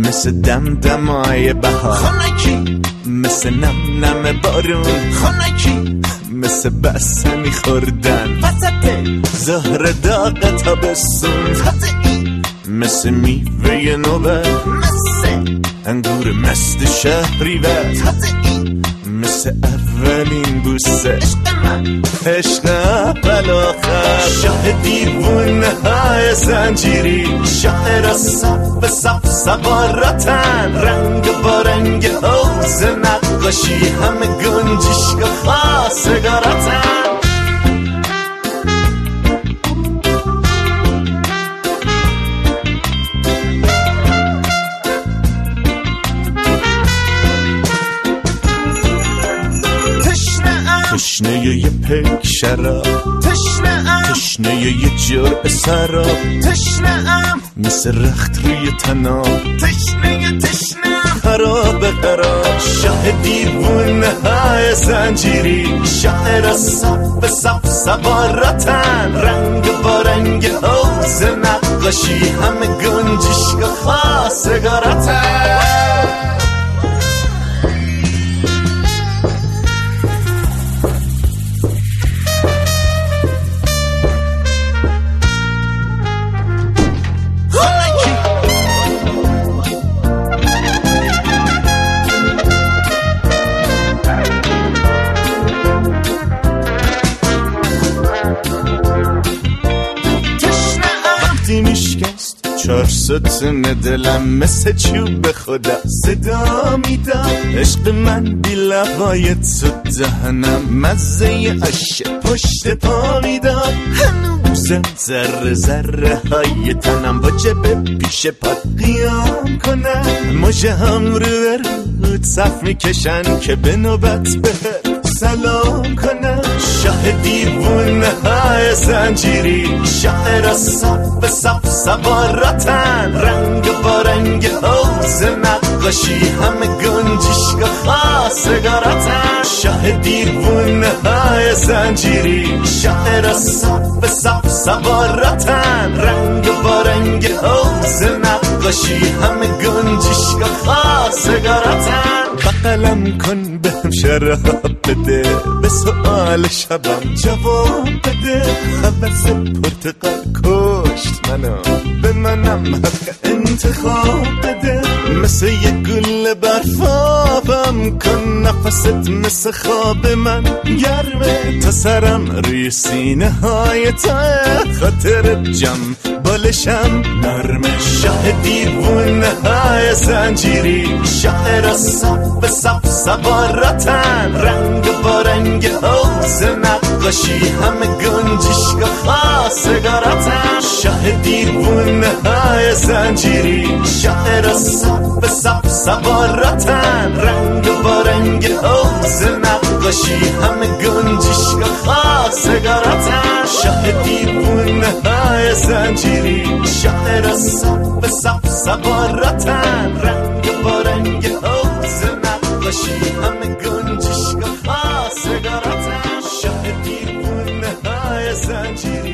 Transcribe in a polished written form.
مثل دمدمای بهار خنکی، مثل نم نم بارون خنکی، مثل بسنی خوردن وسط زهر داغ تابستون تازه‌ای، مثل میوه نوبت، مثل انگور مست شهریور تازه‌ای، مثل اولین بوسه عشق من، عشق اول آخر، شاه دیوونه های زنجیری، شاعر صف صف سواراتن، رنگ با رنگ حوض نقاشی، همه گنجشگاه خواستگاراتن. تشنه یه پک شراب، تشنه یه جرعه سراب، تشنه‌ام مثل رخت روی تناب، تشنه خراب قرار، شاه دیوونه های زنجیری، شاعر صف صف سواراتن، رنگ با رنگ حوض نقاشی، همه گنجشگاه خواستگاراتن. چار ستون دلم مثل چوب خدا صدا میدم، عشق من بی لبای تو دهنم مزه عشق پشت پا میدم، هنوزم ذره ذره های تنم واجبه پیش پات قیام کنم، مژه هم رو صف میکشن که به نوبت بهت سلام کنم، شاه دیوونه های زنجیری، شاعر صف صف سواراتن، رنگ با رنگ حوض نقاشی، همه گنجشگاه خواستگاراتن، شاه دیوونه های زنجیری، شاعر صف صف سواراتن، رنگ با رنگ حوض نقاشی، همه گنجشگاه خواستگاراتن. بغلم کن بهم شراب بده، به سؤال شبم جواب بده، حوض پرتقال کشت منو، به منم حق انتخاب بده، مثل یه گل برفابم کن، نفست مثل خواب من گرمه، تا سرم روی سینه های تا خاطر جم بالشم نرمه، شاه دیوونه های زنجیری، شاعر صف صف سواراتن، رنگ با رنگ حوض نقاشی، همه گنجشگاه خواستگاراتن، شاه دیوونه های زنجیری، شاعر صف صف سواراتن، رنگ با رنگ حوض نقاشی، همه گنجشگاه خواستگاراتن، شاه دیوونه های زنجیری، شاعر صف صف سواراتن، رنگ با رنگ حوض نقاشی، همه گنجشگاه خواستگاراتن، شاه دیوونه های زنجیری.